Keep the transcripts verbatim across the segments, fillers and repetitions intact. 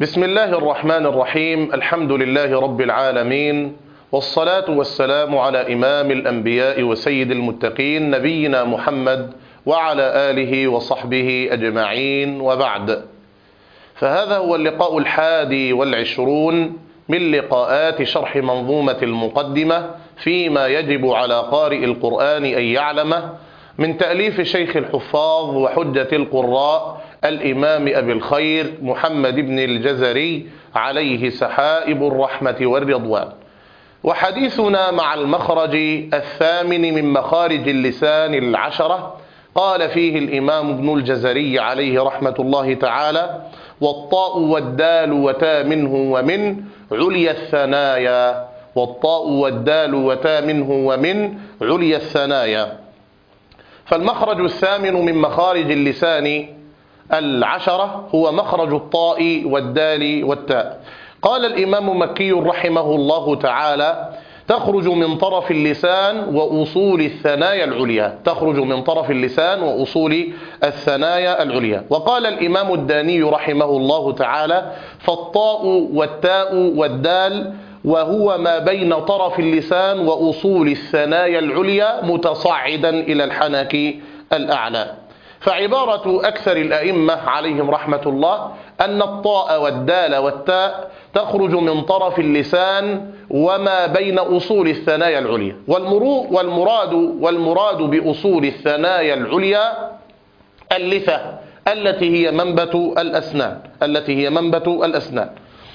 بسم الله الرحمن الرحيم. الحمد لله رب العالمين، والصلاة والسلام على إمام الأنبياء وسيد المتقين نبينا محمد وعلى آله وصحبه أجمعين، وبعد. فهذا هو اللقاء الحادي والعشرون من لقاءات شرح منظومة المقدمة فيما يجب على قارئ القرآن أن يعلمه، من تأليف شيخ الحفاظ وحجة القراء الإمام أبي الخير محمد بن الجزري عليه سحائب الرحمة والرضوان. وحديثنا مع المخرج الثامن من مخارج اللسان العشرة، قال فيه الإمام ابن الجزري عليه رحمة الله تعالى: والطاء والدال وتا منه ومن عليا الثنايا. والطاء والدال وتا منه ومن عليا الثنايا. فالمخرج الثامن من مخارج اللسان العشرة هو مخرج الطاء والدال والتاء. قال الإمام مكي رحمه الله تعالى: تخرج من طرف اللسان وأصول الثنايا العليا. تخرج من طرف اللسان وأصول الثنايا العليا. وقال الإمام الداني رحمه الله تعالى: فالطاء والتاء والدال وهو ما بين طرف اللسان وأصول الثنايا العليا متصاعدا إلى الحنك الأعلى. فعبارة أكثر الأئمة عليهم رحمة الله أن الطاء والدال والتاء تخرج من طرف اللسان وما بين أصول الثنايا العليا. والمراد والمراد بأصول الثنايا العليا اللثة التي هي منبت الأسنان التي هي منبت الأسنان.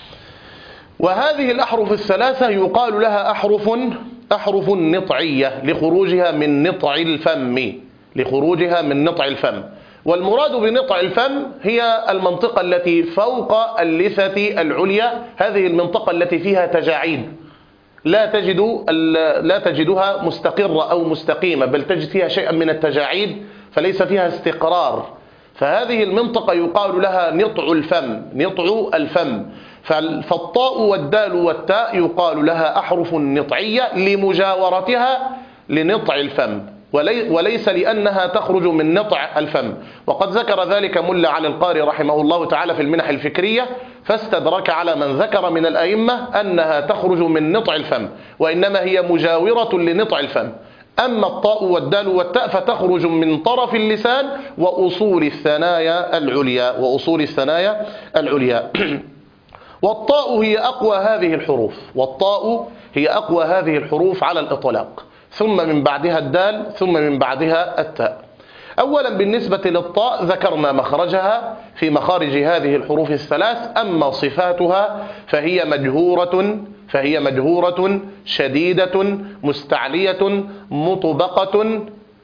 وهذه الأحرف الثلاثة يقال لها أحرف أحرف نطعية لخروجها من نطع الفم لخروجها من نطع الفم. والمراد بنطع الفم هي المنطقة التي فوق اللثة العليا، هذه المنطقة التي فيها تجاعيد لا تجد لا تجدها مستقرة أو مستقيمة، بل تجد فيها شيئا من التجاعيد فليس فيها استقرار. فهذه المنطقة يقال لها نطع الفم نطع الفم. فالطاء والدال والتاء يقال لها أحرف نطعية لمجاورتها لنطع الفم، وليس لأنها تخرج من نطع الفم. وقد ذكر ذلك ملا علي القاري رحمه الله تعالى في المنح الفكرية، فاستدرك على من ذكر من الأئمة أنها تخرج من نطع الفم، وإنما هي مجاورة لنطع الفم. أما الطاء والدال والتاء فتخرج من طرف اللسان وأصول الثنايا العليا وأصول الثنايا العليا. والطاء هي أقوى هذه الحروف والطاء هي أقوى هذه الحروف على الإطلاق، ثم من بعدها الدال، ثم من بعدها التاء. أولا بالنسبة للطاء ذكرنا مخرجها في مخارج هذه الحروف الثلاث. أما صفاتها فهي مجهورة فهي مجهورة شديدة مستعلية مطبقة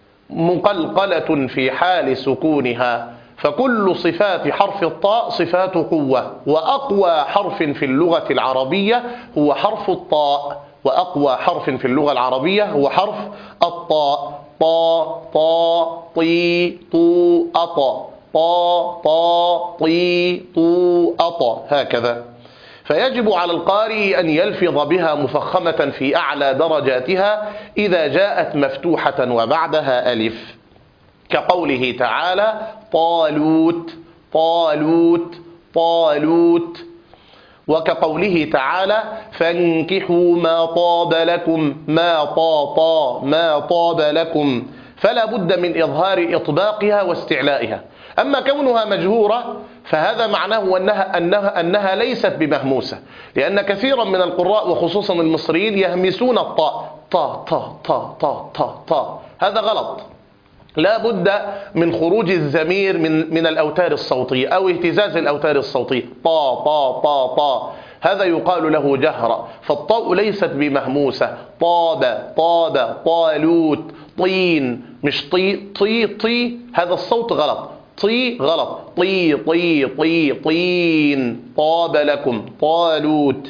مقلقلة في حال سكونها. فكل صفات حرف الطاء صفات قوة، وأقوى حرف في اللغة العربية هو حرف الطاء وأقوى حرف في اللغة العربية هو حرف الطاء. طا طا طي طو أطا طا طا طي طو أطا، هكذا. فيجب على القارئ أن يلفظ بها مفخمة في أعلى درجاتها إذا جاءت مفتوحة وبعدها ألف، كقوله تعالى: طالوت طالوت طالوت. وكقوله تعالى: فانكحوا ما طاب لكم ما طا طا ما طاب لكم. فلا بد من إظهار إطباقها واستعلائها. أما كونها مجهورة فهذا معناه أنها, أنها, أنها ليست بمهموسة، لأن كثيرا من القراء وخصوصا المصريين يهمسون الطاء طا طا طا طا طا طا. هذا غلط. لا بد من خروج الزمير من من الأوتار الصوتية أو اهتزاز الأوتار الصوتية. طا طا طا طا، هذا يقال له جهرا. فالطاء ليست بمهموسة. طاب طاب طالوت طين، مش طي طي طي، هذا الصوت غلط. طي غلط. طي طي طي طين. طاب لكم طالوت.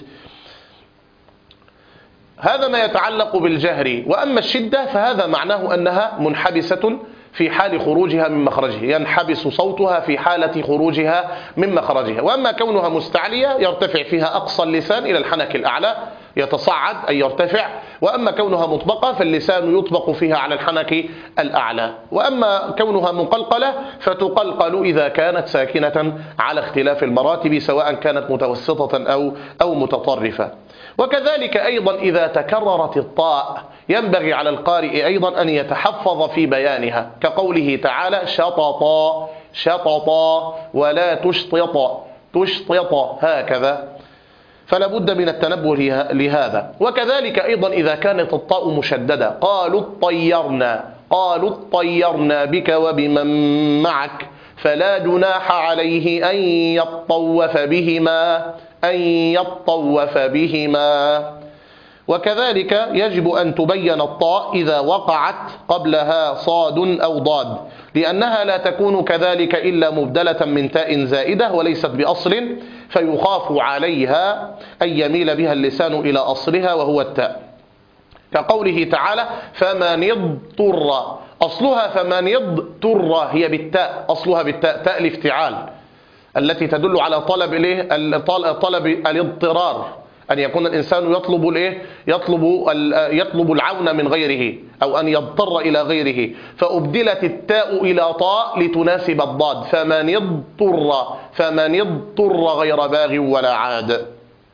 هذا ما يتعلق بالجهر. وأما الشدة فهذا معناه أنها منحبسة في حال خروجها من مخرجه، ينحبس صوتها في حالة خروجها من مخرجها. وأما كونها مستعلية يرتفع فيها أقصى اللسان إلى الحنك الأعلى، يتصاعد أي يرتفع، وأما كونها مطبقة فاللسان يطبق فيها على الحنك الأعلى، وأما كونها مقلقلة فتقلقل إذا كانت ساكنة على اختلاف المراتب سواء كانت متوسطة أو أو متطرفة. وكذلك أيضا إذا تكررت الطاء ينبغي على القارئ أيضا أن يتحفظ في بيانها، كقوله تعالى شططا شططا ولا تشطط تشطط هكذا، فلا بد من التنبه لهذا. وكذلك أيضا إذا كانت الطاء مشددة، قالوا اطيرنا قالوا اطيرنا بك وبمن معك فلا جناح عليه أن يطوف بهما أن يطوف بهما. وكذلك يجب أن تبين الطاء إذا وقعت قبلها صاد أو ضاد، لأنها لا تكون كذلك إلا مبدلة من تاء زائدة وليست بأصل، فيخاف عليها أن يميل بها اللسان إلى أصلها وهو التاء، كقوله تعالى فمن اضطر، أصلها فمن اضطر هي بالتاء، أصلها بالتاء، تاء الافتعال التي تدل على طلب الايه طلب الاضطرار، أن يكون الإنسان يطلب الايه يطلب يطلب العون من غيره أو أن يضطر إلى غيره، فأبدلت التاء إلى طاء لتناسب الضاد، فمن اضطر فمن اضطر غير باغ ولا عاد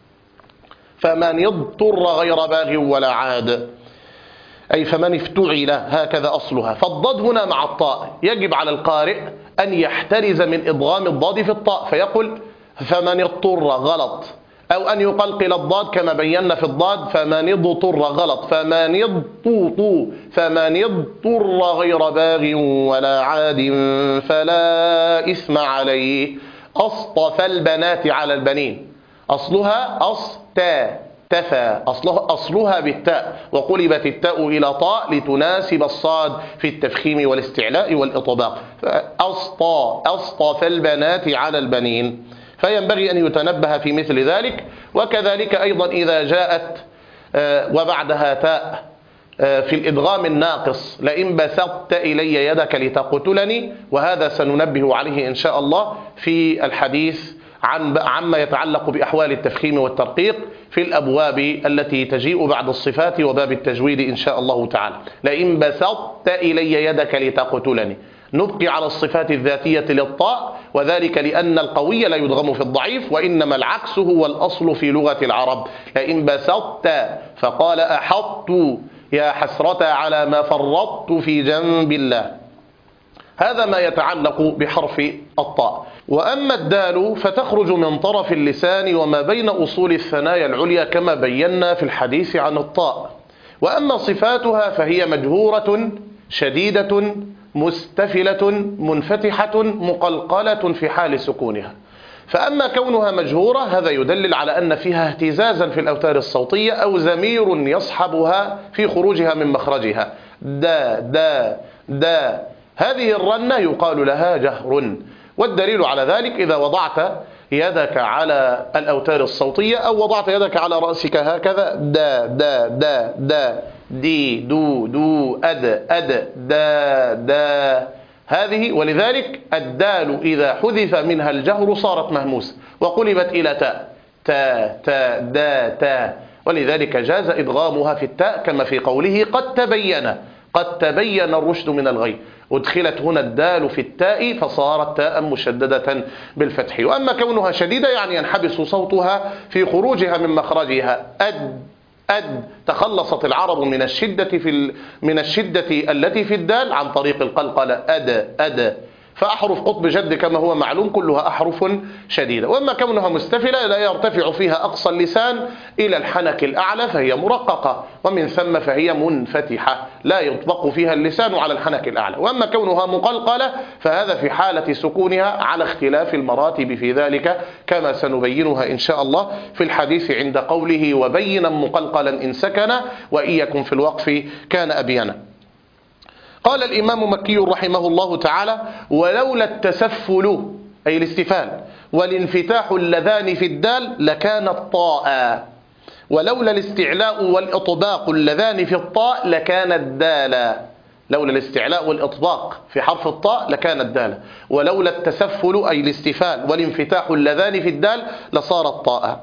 فمن اضطر غير باغ ولا عاد، أي فمن افتعل، هكذا أصلها. فالضاد هنا مع الطاء، يجب على القارئ أن يحترز من إضغام الضاد في الطاء فيقول فمن اضطر غلط، أو أن يقلقل الضاد كما بينا في الضاد فمن اضطر غلط، فمن اضطر فمن اضطر غير باغ ولا عاد فلا إثم عليه. أصطفى البنات على البنين، أصلها أصتا تفى، أصلها, أصلها بالتاء وقلبت التاء إلى طاء لتناسب الصاد في التفخيم والاستعلاء والإطباق، أصطى أصطفى البنات على البنين، فينبغي أن يتنبه في مثل ذلك. وكذلك أيضا إذا جاءت وبعدها تاء في الإدغام الناقص، لئن بسطت إلي يدك لتقتلني، وهذا سننبه عليه إن شاء الله في الحديث عن عما يتعلق بأحوال التفخيم والترقيق في الأبواب التي تجيء بعد الصفات وباب التجويد إن شاء الله تعالى. لئن بسطت إلي يدك لتقتلني، نبقي على الصفات الذاتية للطاء، وذلك لأن القوي لا يدغم في الضعيف، وإنما العكس هو الأصل في لغة العرب. لئن بسطت فقال أحطت يا حسرة على ما فرطت في جنب الله، هذا ما يتعلق بحرف الطاء. وأما الدال فتخرج من طرف اللسان وما بين أصول الثنايا العليا كما بينا في الحديث عن الطاء. وأما صفاتها فهي مجهورة شديدة مستفلة منفتحة مقلقلة في حال سكونها. فأما كونها مجهورة هذا يدلل على أن فيها اهتزازا في الأوتار الصوتية أو زمير يصحبها في خروجها من مخرجها، دا دا دا، هذه الرنة يقال لها جهر. والدليل على ذلك إذا وضعت يدك على الأوتار الصوتية أو وضعت يدك على رأسك هكذا، دا دا دا دا، دي دو دو، أد أد، دا دا، هذه. ولذلك الدال إذا حذف منها الجهر صارت مهموسة وقلبت إلى تاء، تا تا دا تا، ولذلك جاز إدغامها في التاء كما في قوله قد تبين قد تبين الرشد من الغي، أدخلت هنا الدال في التاء فصارت تاء مشددة بالفتح. وأما كونها شديدة يعني ينحبس صوتها في خروجها من مخرجها، أد أد، تخلصت العرب من الشدة في ال... من الشدة التي في الدال عن طريق القلقلة، أد أد. فأحرف قطب جد كما هو معلوم كلها أحرف شديدة. وأما كونها مستفلة لا يرتفع فيها أقصى اللسان إلى الحنك الأعلى فهي مرققة، ومن ثم فهي منفتحة لا يطبق فيها اللسان على الحنك الأعلى. وأما كونها مقلقلة فهذا في حالة سكونها على اختلاف المراتب في ذلك كما سنبينها إن شاء الله في الحديث عند قوله وبينا مقلقلا إن سكن وإن يكن في الوقف كان أبينا. قال الإمام مكي رحمه الله تعالى ولولا التسفل أي الاستفال والانفتاح اللذان في الدال لكانت طاء، ولولا الاستعلاء والإطباق اللذان في الطاء لكانت دالا، لولا الاستعلاء والإطباق في حرف الطاء لكانت دالا، ولولا التسفل أي الاستفال والانفتاح اللذان في الدال لصارت طاء.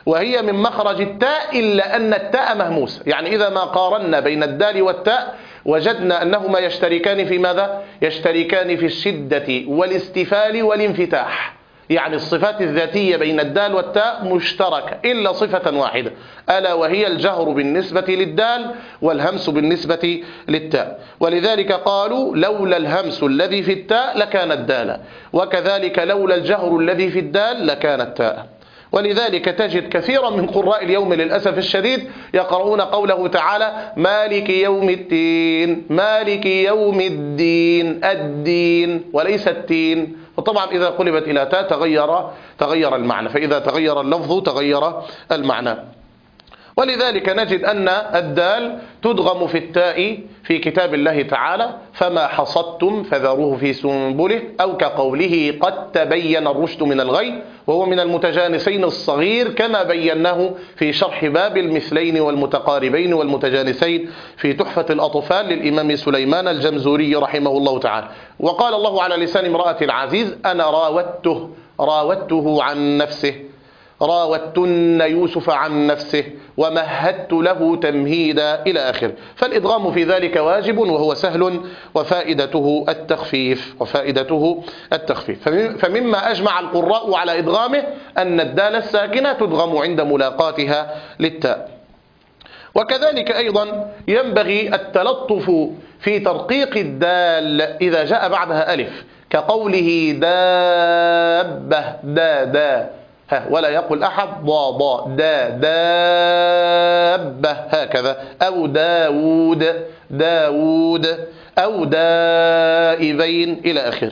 وهي من مخرج التاء إلا أن التاء مهموسة. يعني إذا ما قارنا بين الدال والتاء وجدنا أنهما يشتركان في ماذا؟ يشتركان في الشدة والاستفال والانفتاح. يعني الصفات الذاتية بين الدال والتاء مشتركة إلا صفة واحدة، ألا وهي الجهر بالنسبة للدال والهمس بالنسبة للتاء. ولذلك قالوا لولا الهمس الذي في التاء لكان الدال، وكذلك لولا الجهر الذي في الدال لكان التاء. ولذلك تجد كثيرا من قراء اليوم للأسف الشديد يقرؤون قوله تعالى مالك يوم الدين، مالك يوم الدين، الدين وليس التين. وطبعا إذا قلبت إلى تاء تغير تغير المعنى، فإذا تغير اللفظ تغير المعنى. ولذلك نجد أن الدال تدغم في التاء في كتاب الله تعالى فما حصدتم فذروه في سنبله، أو كقوله قد تبين الرشد من الغي، وهو من المتجانسين الصغير كما بيناه في شرح باب المثلين والمتقاربين والمتجانسين في تحفة الأطفال للإمام سليمان الجمزوري رحمه الله تعالى. وقال الله على لسان امرأة العزيز أنا راودته راودته عن نفسه، راودتن يوسف عن نفسه ومهدت له تمهيدا إلى آخر. فالإدغام في ذلك واجب وهو سهل، وفائدته التخفيف وفائدته التخفيف فمما أجمع القراء على إدغامه أن الدال الساكنة تدغم عند ملاقاتها للتاء. وكذلك أيضا ينبغي التلطف في ترقيق الدال إذا جاء بعدها ألف، كقوله دابة دا دا، ولا يقول أحد ضا ضا دا دابة هكذا، أو داود داود، أو دائبين إلى آخره.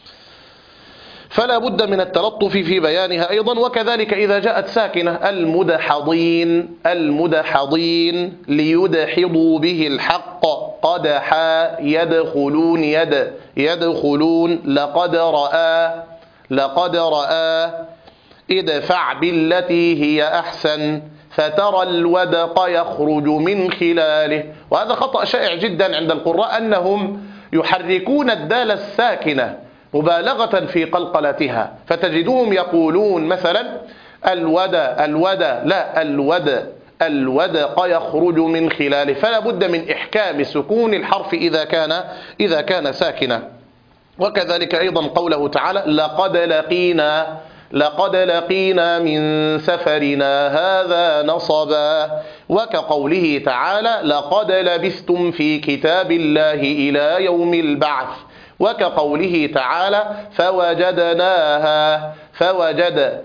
فلا بد من التلطف في بيانها أيضا. وكذلك إذا جاءت ساكنة المدحضين المدحضين ليدحضوا به الحق، قدحا يدخلون يد يدخلون، لقد رأى لقد رأى، ادفع بالتي هي أحسن فترى الودق يخرج من خلاله. وهذا خطأ شائع جدا عند القراء أنهم يحركون الدال الساكنة مبالغة في قلقلتها، فتجدهم يقولون مثلا الودى الودى، لا الودى الودق يخرج من خلاله. فلا بد من إحكام سكون الحرف إذا كان إذا كان ساكنا. وكذلك أيضا قوله تعالى لقد لقينا لقد لقينا من سفرنا هذا نصبا، وكقوله تعالى لقد لبثتم في كتاب الله إلى يوم البعث، وكقوله تعالى فوجدناها فوجد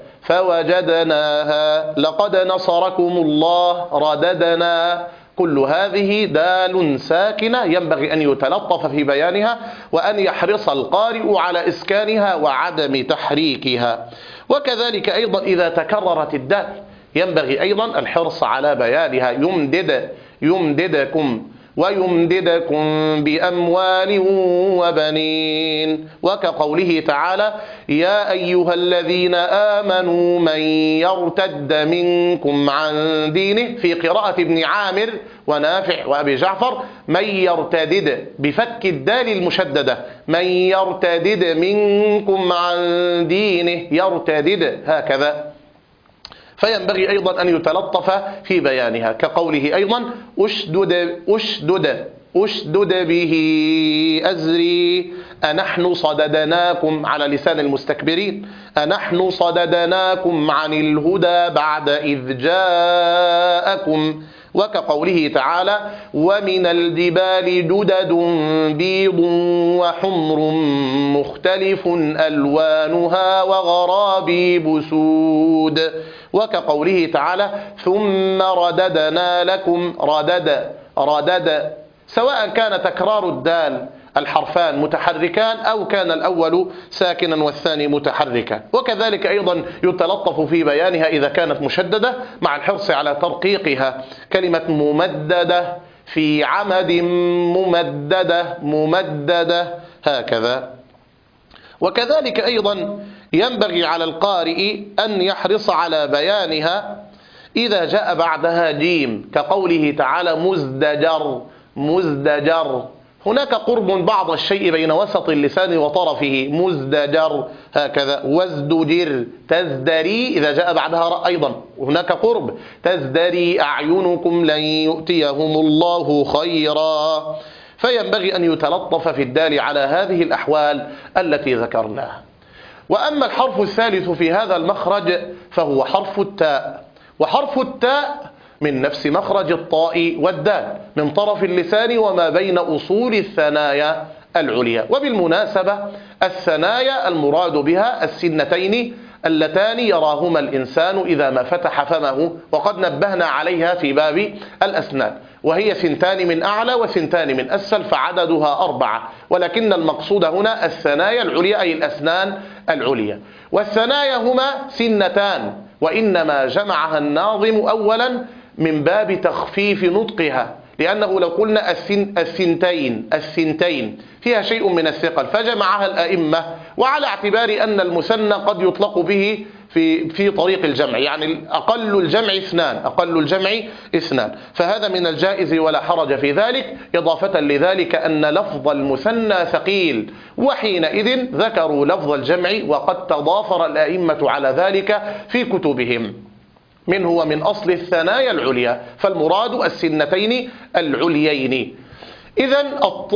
فوجدناها لقد نصركم الله رددنا. كل هذه دال ساكنة ينبغي أن يتلطف في بيانها، وأن يحرص القارئ على إسكانها وعدم تحريكها. وكذلك أيضا إذا تكررت الدال ينبغي أيضا الحرص على بيانها. يمدد يمددكم ويمددكم بأموال وبنين، وكقوله تعالى يا أيها الذين آمنوا من يرتد منكم عن دينه، في قراءة ابن عامر ونافع وأبي جعفر من يرتدد بفك الدال المشددة، من يرتدد منكم عن دينه يرتدد هكذا. فينبغي أيضا أن يتلطف في بيانها، كقوله أيضا أشدد أشدد أشدد به أزري، أنحن صددناكم على لسان المستكبرين، أنحن صددناكم عن الهدى بعد إذ جاءكم. وكقوله تعالى ومن الجبال جدد بيض وحمر مختلف ألوانها وغرابيب سود. وكقوله تعالى ثم رددنا لكم ردد ردد، سواء كان تكرار الدال الحرفان متحركان أو كان الأول ساكنا والثاني متحركا. وكذلك أيضا يتلطف في بيانها إذا كانت مشددة مع الحرص على ترقيقها، كلمة ممددة في عمد ممددة ممددة هكذا. وكذلك أيضا ينبغي على القارئ أن يحرص على بيانها إذا جاء بعدها جيم، كقوله تعالى مزدجر مزدجر. هناك قرب بعض الشيء بين وسط اللسان وطرفه، مزدجر هكذا، وازدجر، تزدري إذا جاء بعدها راء أيضا هناك قرب، تزدري أعينكم لن يؤتيهم الله خيرا. فينبغي أن يتلطف في الدال على هذه الأحوال التي ذكرناها. وأما الحرف الثالث في هذا المخرج فهو حرف التاء، وحرف التاء من نفس مخرج الطاء والدال، من طرف اللسان وما بين أصول الثنايا العليا. وبالمناسبة الثنايا المراد بها السنتين اللتان يراهما الإنسان إذا ما فتح فمه، وقد نبهنا عليها في باب الأسنان، وهي ثنتان من أعلى وثنتان من أسفل، فعددها أربعة، ولكن المقصود هنا الثنايا العليا أي الأسنان العليا. والثنايا هما سنتان، وإنما جمعها الناظم أولا من باب تخفيف نطقها، لأنه لو قلنا الثن الثنتين الثنتين فيها شيء من الثقل، فجمعها الأئمة، وعلى اعتبار أن المثنى قد يطلق به في في طريق الجمع، يعني أقل الجمع اثنان، أقل الجمع اثنان، فهذا من الجائز ولا حرج في ذلك، إضافة لذلك أن لفظ المثنى ثقيل، وحينئذ ذكروا لفظ الجمع، وقد تضافر الأئمة على ذلك في كتبهم، منه ومن أصل الثنايا العليا، فالمراد السنتين العليين. إذن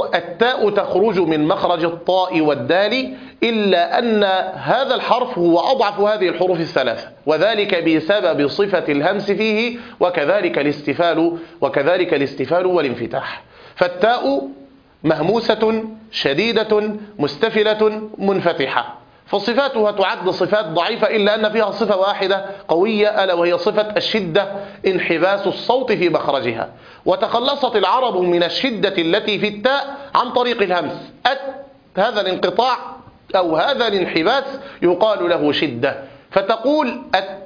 التاء تخرج من مخرج الطاء والدال، إلا أن هذا الحرف هو أضعف هذه الحروف الثلاثة، وذلك بسبب صفة الهمس فيه، وكذلك الاستفال وكذلك الاستفال والانفتاح. فالتاء مهموسة شديدة مستفلة منفتحة، فصفاتها تعد صفات ضعيفة، إلا أن فيها صفة واحدة قوية، ألا وهي صفة الشدة، انحباس الصوت في مخرجها. وتخلصت العرب من الشدة التي في التاء عن طريق الهمس، أت، هذا الانقطاع أو هذا الانحباس يقال له شدة، فتقول أت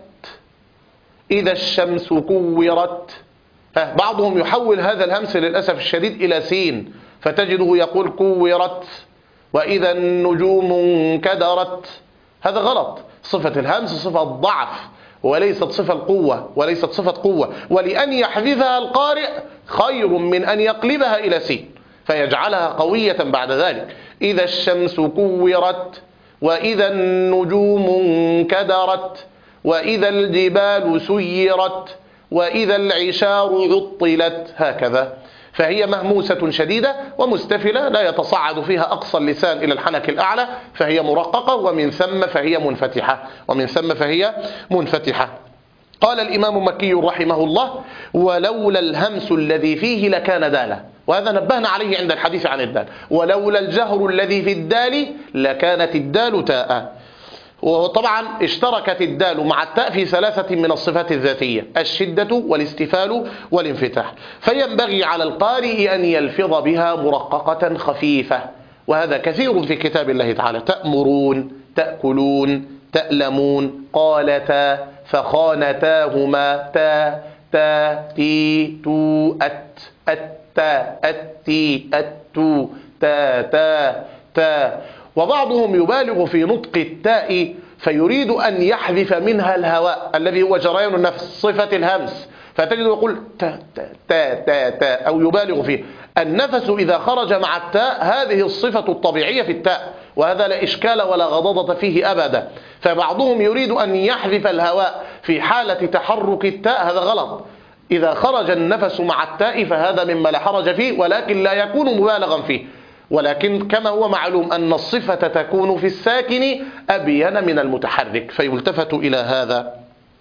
إذا الشمس كورت. بعضهم يحول هذا الهمس للأسف الشديد إلى سين، فتجده يقول كورت، وإذا النجوم انكدرت. هذا غلط، صفة الهمس صفة ضعف وليست صفة القوة، وليست صفة قوة، ولأن يحذفها القارئ خير من أن يقلبها إلى سين فيجعلها قوية بعد ذلك. إذا الشمس كورت، وإذا النجوم انكدرت، وإذا الجبال سيرت، وإذا العشار عطلت، هكذا. فهي مهموسة شديدة ومستفلة، لا يتصعد فيها أقصى اللسان إلى الحنك الأعلى، فهي مرققة، ومن ثم فهي منفتحة، ومن ثم فهي منفتحة. قال الإمام مكي رحمه الله: ولولا الهمس الذي فيه لكان دالا. وهذا نبهنا عليه عند الحديث عن الدال، ولولا الجهر الذي في الدال لكانت الدال تاء. وطبعا اشتركت الدال مع التاء في ثلاثة من الصفات الذاتية: الشدة والاستفال والانفتاح، فينبغي على القارئ أن يلفظ بها مرققة خفيفة، وهذا كثير في كتاب الله تعالى: تأمرون، تأكلون، تألمون، قالتا، فخانتاهما، تا، تا، تي، تو، أت، أتا، أتي، أتو، تا، تا، تا. وبعضهم يبالغ في نطق التاء فيريد أن يحذف منها الهواء الذي هو جريان النفس، صفة الهمس، فتجد يقول تا تا تا تا تا، أو يبالغ فيه. النفس إذا خرج مع التاء هذه الصفة الطبيعية في التاء، وهذا لا إشكال ولا غضاضة فيه أبدا. فبعضهم يريد أن يحذف الهواء في حالة تحرك التاء، هذا غلط. إذا خرج النفس مع التاء فهذا مما لا حرج فيه، ولكن لا يكون مبالغا فيه. ولكن كما هو معلوم أن الصفة تكون في الساكن أبين من المتحرك، فيلتفت إلى هذا.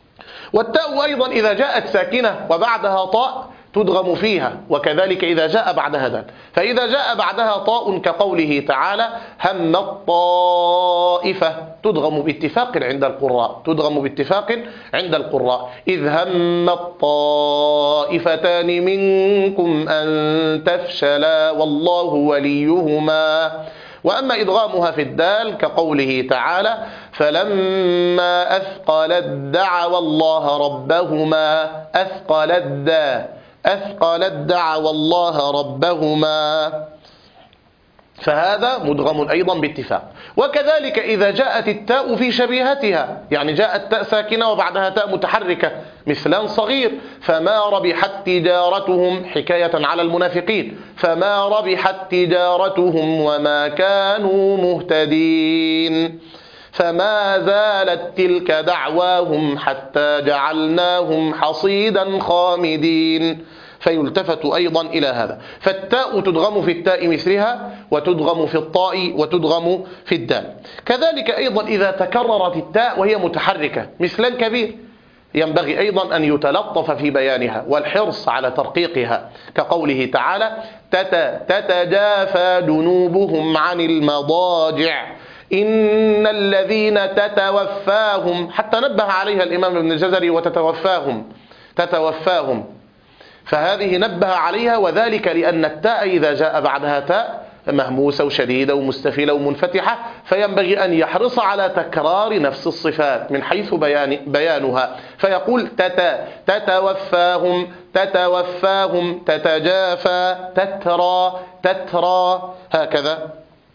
والتاء أيضا إذا جاءت ساكنة وبعدها طاء تدغم فيها، وكذلك إذا جاء بعدها دال. فإذا جاء بعدها طاء كقوله تعالى: هم الطائفة، تدغم باتفاق عند القراء، تدغم باتفاق عند القراء: إذ هم الطائفتان منكم أن تفشلا والله وليهما. وأما إدغامها في الدال كقوله تعالى: فلما أثقلت دعوا الله ربهما، أثقلت دا، أثقلت دعوا الله ربهما، فهذا مدغم أيضا باتفاق. وكذلك إذا جاءت التاء في شبيهتها، يعني جاءت تاء ساكنة وبعدها تاء متحركة مثلان صغير. فما ربحت تجارتهم حكاية على المنافقين، فما ربحت تجارتهم وما كانوا مهتدين. فما زالت تلك دعواهم حتى جعلناهم حصيدا خامدين. فيلتفت أيضا إلى هذا، فالتاء تدغم في التاء مثلها، وتدغم في الطاء، وتدغم في الدال. كذلك أيضا إذا تكررت التاء وهي متحركة مثلا كبير، ينبغي أيضا أن يتلطف في بيانها والحرص على ترقيقها، كقوله تعالى: تتجافى جنوبهم عن المضاجع إن الذين تتوفاهم، حتى نبه عليها الإمام ابن الجزري: وتتوفاهم تتوفاهم. فهذه نبه عليها، وذلك لأن التاء إذا جاء بعدها تاء مهموسة وشديدة ومستفلة ومنفتحة، فينبغي أن يحرص على تكرار نفس الصفات من حيث بيان بيانها، فيقول: تت تتوفاهم تتوفاهم تتجافى تترى تترى، هكذا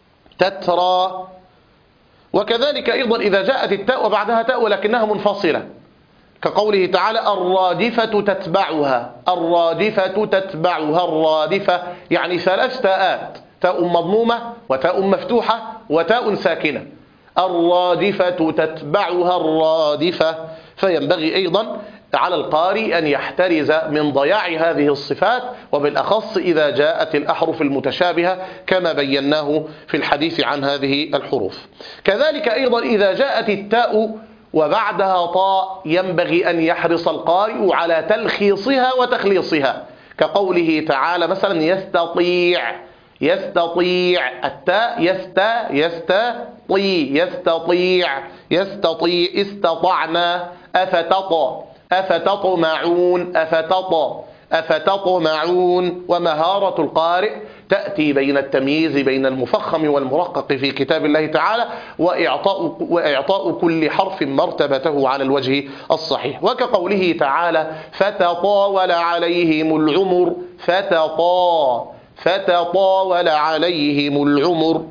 تترى. وكذلك أيضا إذا جاءت التاء وبعدها تاء ولكنها منفصلة، كقوله تعالى: الرادفة تتبعها الرادفة تتبعها الرادفة، يعني ثلاث تاءات: تاء مضمومة وتاء مفتوحة وتاء ساكنة. الرادفة تتبعها الرادفة. فينبغي أيضا على القارئ أن يحترز من ضياع هذه الصفات، وبالأخص إذا جاءت الأحرف المتشابهة كما بيناه في الحديث عن هذه الحروف. كذلك أيضا إذا جاءت التاء وبعدها طاء ينبغي أن يحرص القارئ على تلخيصها وتخليصها، كقوله تعالى مثلا: يستطيع يستطيع التاء يستا يستطيع يستطيع يستطيع استطعنا أفتط أفتطمعون أفتط أفتطمعون. ومهارة القارئ تأتي بين التمييز بين المفخم والمرقق في كتاب الله تعالى، وإعطاء, وإعطاء كل حرف مرتبته على الوجه الصحيح، وكقوله تعالى: فتطاول عليهم العمر فتطا فتطاول عليهم العمر.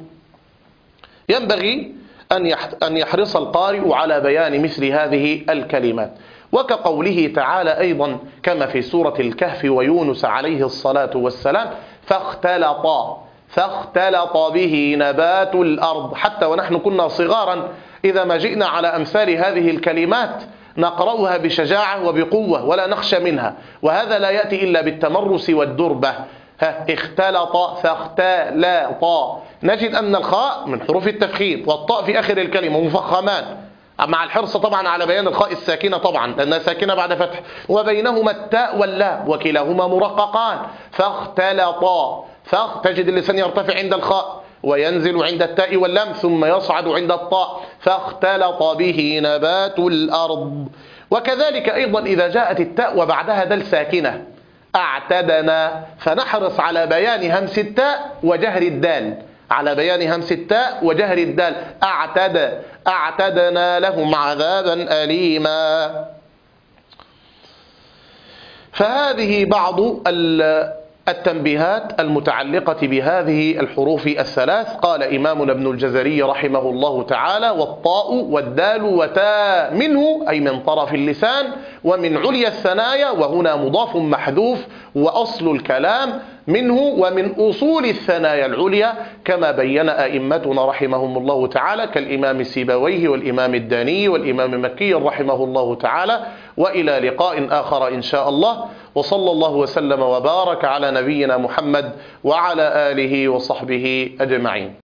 ينبغي أن يحرص القارئ على بيان مثل هذه الكلمات، وكقوله تعالى أيضا كما في سورة الكهف ويونس عليه الصلاة والسلام: فاختلط فاختلط به نبات الأرض. حتى ونحن كنا صغارا إذا ما جئنا على أمثال هذه الكلمات نقرأها بشجاعة وبقوة ولا نخشى منها، وهذا لا يأتي إلا بالتمرس والدربة. اختلط فاختلط، نجد أن الخاء من حروف التفخيم والطاء في آخر الكلمة مفخمان، مع الحرص طبعا على بيان الخاء الساكنة طبعا لأنها ساكنة بعد فتح، وبينهما التاء واللاء وكلاهما مرققان. فاختلطا، تجد اللسان يرتفع عند الخاء وينزل عند التاء واللام ثم يصعد عند الطاء. فاختلط به نبات الأرض. وكذلك أيضا إذا جاءت التاء وبعدها دال ساكنة: اعتدنا، فنحرص على بيان همس التاء وجهر الدال، على بيان همس التاء وجهر الدال. اعتد اعتدنا لهم عذابا أليما. فهذه بعض التنبيهات المتعلقة بهذه الحروف الثلاث. قال إمامنا ابن الجزري رحمه الله تعالى: والطاء والدال وتاء منه، أي من طرف اللسان، ومن عليا الثنايا، وهنا مضاف محذوف، وأصل الكلام منه، ومن أصول الثنايا العليا، كما بين أئمتنا رحمهم الله تعالى كالإمام السيبويه والإمام الداني والإمام مكي رحمه الله تعالى. وإلى لقاء آخر إن شاء الله، وصلى الله وسلم وبارك على نبينا محمد وعلى آله وصحبه أجمعين.